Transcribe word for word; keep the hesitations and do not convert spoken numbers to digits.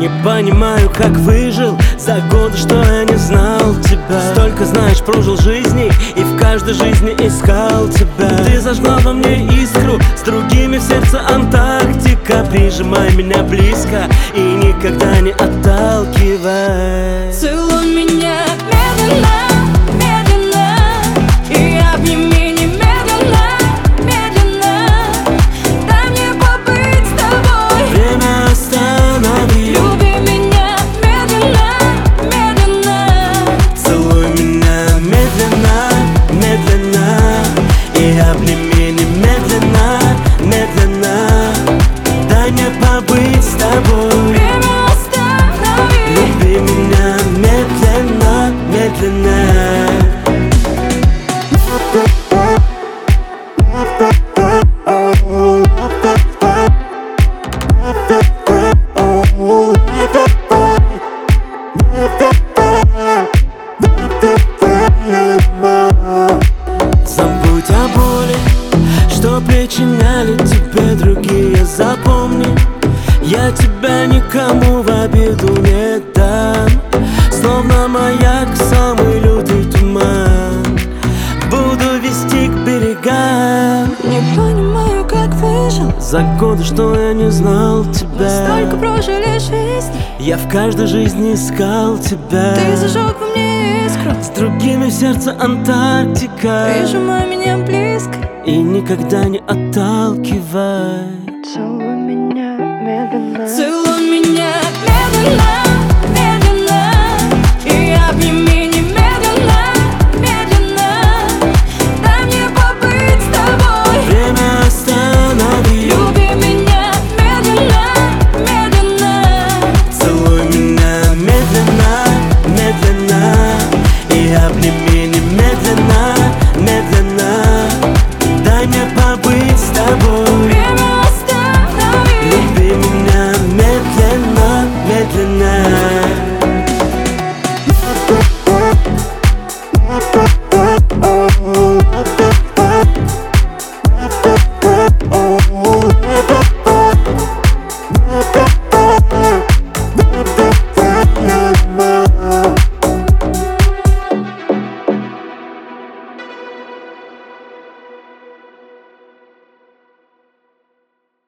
Не понимаю, как выжил за годы, что я не знал тебя. Столько, знаешь, прожил жизней и в каждой жизни искал тебя. Ты зажгла во мне искру, с другими в сердце Антарктика. Прижимай меня близко и никогда не отталкивай. Целуй меня медленно, медленно, и обними немедленно, медленно. Дай мне побыть с тобой, Время останови. люби меня медленно, медленно. Целуй меня медленно, медленно, и обними немедленно, медленно. Дай мне побыть с тобой, Время останови. люби меня медленно, медленно. Забудь о боли, что причиняли тебе другие. Запомни, я тебя никому в обиду не дам. Словно маяк, самый лютый туман, буду вести к берегам. Не понимаю, как выжил, За годы, что я не знал тебя. столько прожили жизни. Я в каждой жизни искал тебя. Ты зажег во мне искру, С другими в сердце Антарктика. прижимай меня близко. И никогда не отталкивай. Целуй меня медленно, целуй меня медленно.